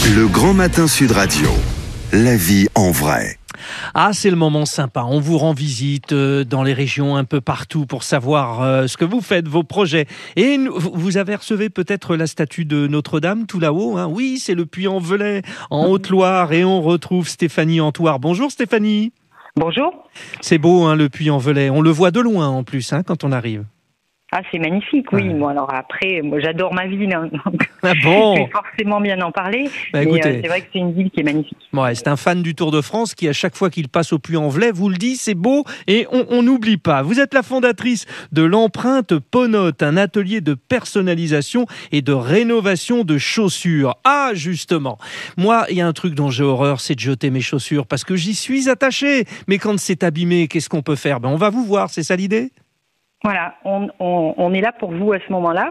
Le Grand Matin Sud Radio. La vie en vrai. Ah, c'est le moment sympa. On vous rend visite dans les régions un peu partout pour savoir ce que vous faites, vos projets. Et vous avez relevé peut-être la statue de Notre-Dame tout là-haut. Hein. Oui, c'est le Puy-en-Velay, en Haute-Loire. Et on retrouve Stéphanie Antoire. Bonjour Stéphanie. Bonjour. C'est beau, hein, le Puy-en-Velay. On le voit de loin en plus quand on arrive. Ah, c'est magnifique, oui. Bon, alors après, moi, j'adore ma ville, donc Ah bon. je vais forcément bien en parler. Bah, mais écoutez, c'est vrai que c'est une ville qui est magnifique. Ouais, c'est un fan du Tour de France qui, à chaque fois qu'il passe au Puy-en-Velay, vous le dit, c'est beau et on n'oublie pas. Vous êtes la fondatrice de l'Empreinte Ponote, un atelier de personnalisation et de rénovation de chaussures. Ah, justement, moi, il y a un truc dont j'ai horreur, c'est de jeter mes chaussures parce que j'y suis attaché. Mais quand c'est abîmé, qu'est-ce qu'on peut faire ? On va vous voir, c'est ça l'idée ? Voilà, on est là pour vous à ce moment-là.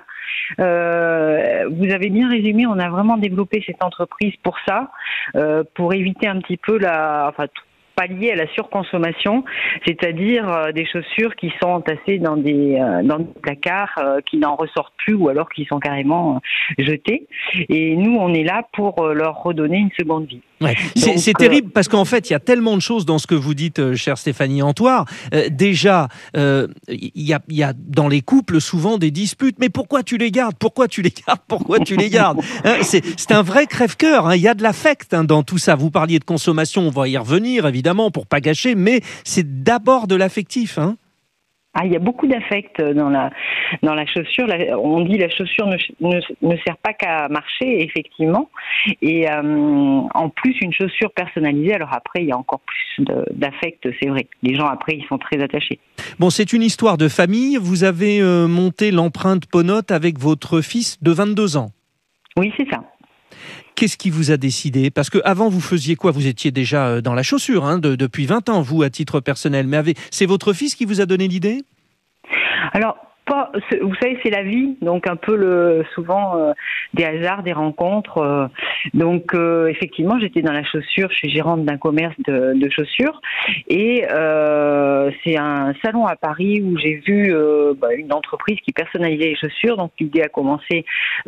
Vous avez bien résumé, on a vraiment développé cette entreprise pour ça, pour éviter un petit peu pallier à la surconsommation, c'est-à-dire des chaussures qui sont entassées dans des placards qui n'en ressortent plus ou alors qui sont carrément jetées. Et nous, on est là pour leur redonner une seconde vie. Ouais. C'est terrible parce qu'en fait, il y a tellement de choses dans ce que vous dites, chère Stéphanie Antoire. Déjà, il y a dans les couples souvent des disputes. Mais pourquoi tu les gardes ? Pourquoi tu les gardes ? Pourquoi tu les gardes ? C'est un vrai crève-cœur. Il y a de l'affect dans tout ça. Vous parliez de consommation, on va y revenir évidemment pour pas gâcher, mais c'est d'abord de l'affectif. Ah, il y a beaucoup d'affect dans la chaussure. On dit la chaussure ne sert pas qu'à marcher, effectivement. Et en plus, une chaussure personnalisée, alors après, il y a encore plus d'affect, c'est vrai. Les gens, après, ils sont très attachés. Bon, c'est une histoire de famille. Vous avez monté l'Empreinte Ponote avec votre fils de 22 ans. Oui, c'est ça. Qu'est-ce qui vous a décidé ? Parce qu'avant, vous faisiez quoi ? Vous étiez déjà dans la chaussure depuis 20 ans, vous, à titre personnel. Mais c'est votre fils qui vous a donné l'idée ? Alors, vous savez, c'est la vie, donc un peu souvent des hasards, des rencontres. Donc, effectivement, j'étais dans la chaussure, je suis gérante d'un commerce de chaussures, et c'est un salon à Paris où j'ai vu une entreprise qui personnalisait les chaussures. Donc, l'idée a commencé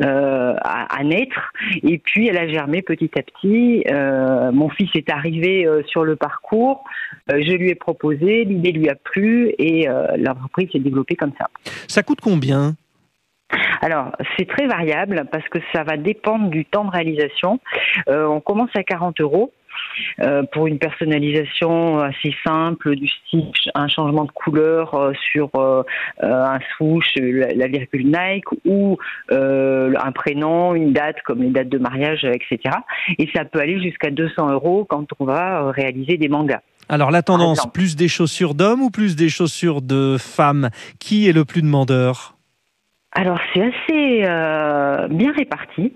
à naître, et puis elle a germé petit à petit. Mon fils est arrivé sur le parcours, je lui ai proposé, l'idée lui a plu, et l'entreprise s'est développée comme ça. Ça coûte combien ? Alors, c'est très variable parce que ça va dépendre du temps de réalisation. On commence à 40 € pour une personnalisation assez simple, du style un changement de couleur sur un swoosh, la virgule Nike, ou un prénom, une date comme les dates de mariage, etc. Et ça peut aller jusqu'à 200 € quand on va réaliser des mangas. Alors la tendance, plus des chaussures d'hommes ou plus des chaussures de femmes ? Qui est le plus demandeur ? Alors c'est assez bien réparti.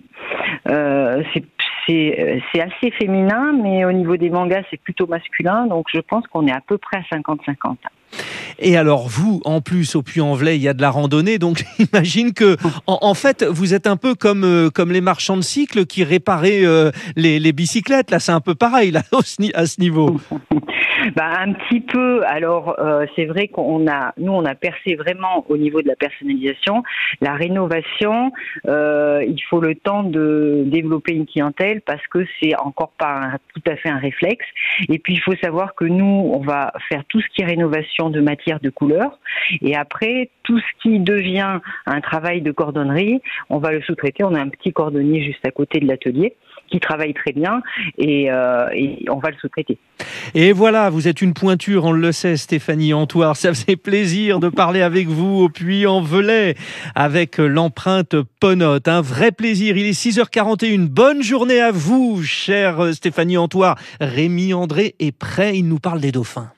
C'est assez féminin, mais au niveau des mangas, c'est plutôt masculin. Donc je pense qu'on est à peu près à 50-50. Et alors vous, en plus, au Puy-en-Velay, il y a de la randonnée, donc j'imagine que, en fait, vous êtes un peu comme les marchands de cycles qui réparaient les bicyclettes. Là, c'est un peu pareil là, à ce niveau. Un petit peu. Alors, c'est vrai qu'on a percé vraiment au niveau de la personnalisation. La rénovation, il faut le temps de développer une clientèle parce que c'est encore pas tout à fait un réflexe. Et puis, il faut savoir que nous, on va faire tout ce qui est rénovation de matière, de couleur. Et après, tout ce qui devient un travail de cordonnerie, on va le sous-traiter. On a un petit cordonnier juste à côté de l'atelier qui travaille très bien et on va le sous-traiter. Et voilà, vous êtes une pointure, on le sait, Stéphanie Antoire. Ça faisait plaisir de parler avec vous au Puy-en-Velay avec l'Empreinte Ponote. Un vrai plaisir. Il est 6h41. Bonne journée à vous, chère Stéphanie Antoire. Rémi André est prêt. Il nous parle des dauphins.